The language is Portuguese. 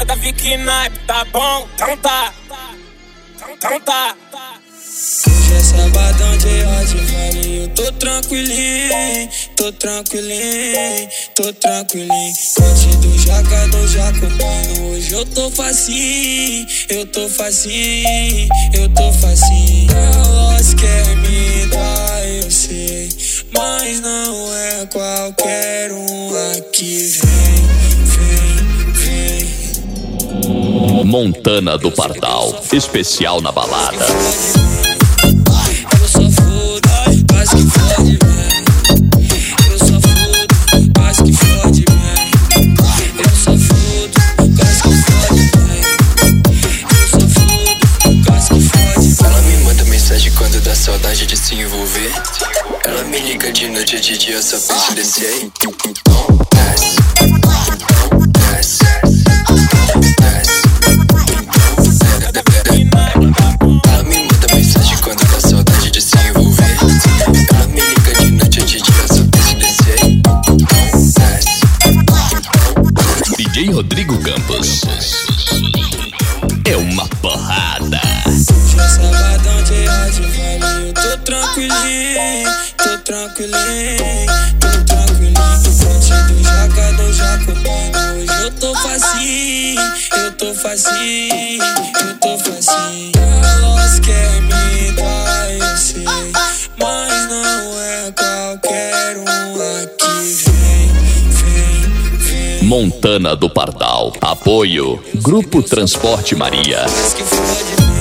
Cada Vicky Naipe, tá bom? Então tá. Hoje é sabadão de Hot Valley, eu tô tranquilinho, tô tranquilinho. Corte do jaca, do jacobino, hoje eu tô facinho. Elas querem me dar, eu sei, mas não é qualquer um aqui. Vem. Montana do Pardal, especial na balada. Eu só fodo, mas que fode bem. Eu só fodo, mas que fode bem. Eu só fodo, mas que fode bem. Eu só fodo, mas que fode bem. Ela me manda mensagem quando dá saudade de se envolver. Ela me liga de noite e de dia, só penso em descer. Ela me manda mensagem quando dá saudade de se envolver. Ela me liga de noite e de dia, só penso em descer. DJ Rodrigo Campos é uma porrada. Hoje é sabadão de Hot Valley, eu tô tranquilinho. Corte do jaca, do jacobino, hoje eu tô facinho. Elas querem me dar, eu sei, mas não é qualquer um aqui. Vem. Montana do Pardal, apoio Grupo Transporte Maria. Mas que fode.